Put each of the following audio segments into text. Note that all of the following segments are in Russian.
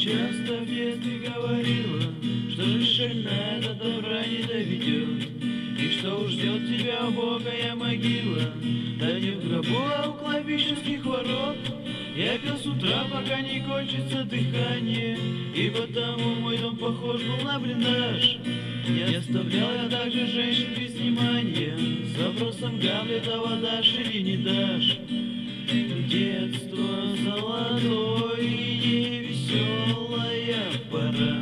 часто в детстве говорила, что жизнь шальная до добра не доведет, и что уж ждет тебя убогая могила, да не в гробу, а у кладбищенских ворот. Я пил с утра, пока не кончится дыхание, и потому мой дом похож был на блиндаж. Не оставлял я также женщин без внимания, с вопросом Гамлета отдашь или не дашь. Детство золотое и веселая пора,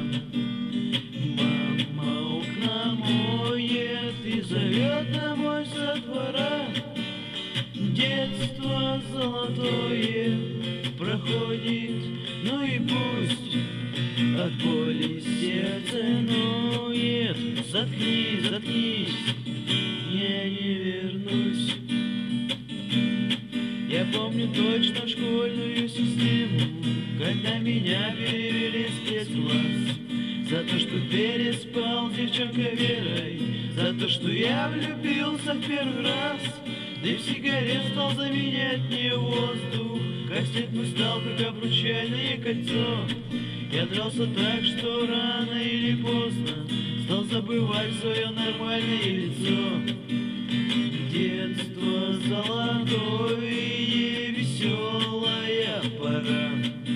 мама окна моет и зовет домой со двора. Детство золотое проходит, ну и пусть от боли сердце ноет. Заткнись, заткнись, я не вернусь. Я помню точно школьную систему, когда меня перевели в спецкласс. За то, что переспал с девчонкой Верой, за то, что я влюбился в первый раз. Да и в сигарет стал заменять мне воздух, кастет мой стал как обручальное кольцо. Я дрался так, что рано или поздно стал забывать свое нормальное лицо. Детство золотое и веселая пора,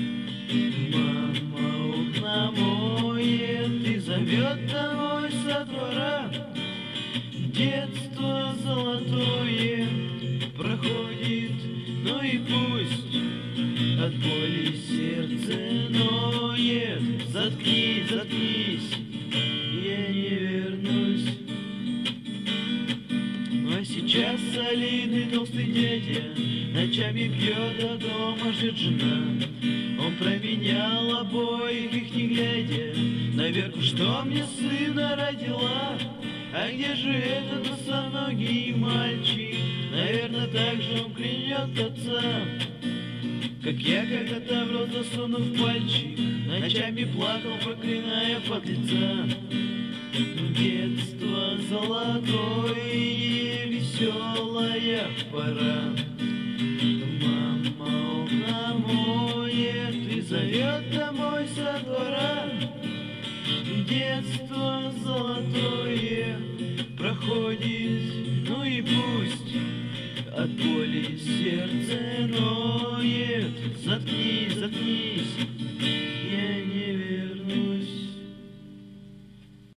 мама окна моет и зовет домой со двора. Детство золотое проходит, ну и пусть от боли сердце ноет. Заткнись, заткнись, я не вернусь. А сейчас солидный толстый дядя ночами пьет, а дома ждет жена. Он променял обоих их не глядя, наверху, что мне сына родила. А где же этот босоногий мальчик? Наверное, так же он клянет отца, как я когда-то в рот засунув пальчик, ночами плакал, проклиная подлеца. Детство золотое и веселая пора, мама окна моет и зовет домой со двора. Детство золотое